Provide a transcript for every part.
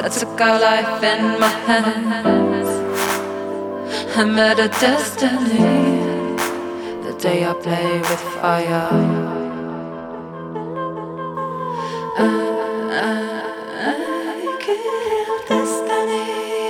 I took our life in my hands. I met a destiny the day I play with fire. I killed destiny.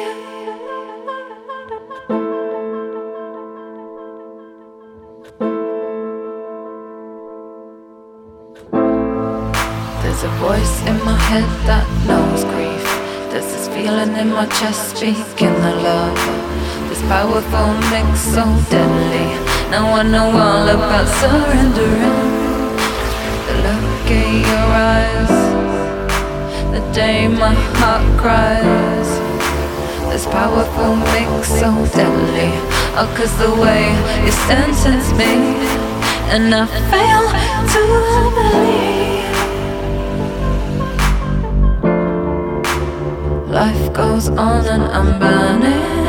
There's a voice in my head that knows grief. There's this feeling in my chest speaking the love. This powerful mix so deadly. Now I know all about surrendering. The look in your eyes, the day my heart cries. This powerful mix so deadly. Oh, 'cause the way you sentence me, and I fail to believe. Life goes on and I'm burning.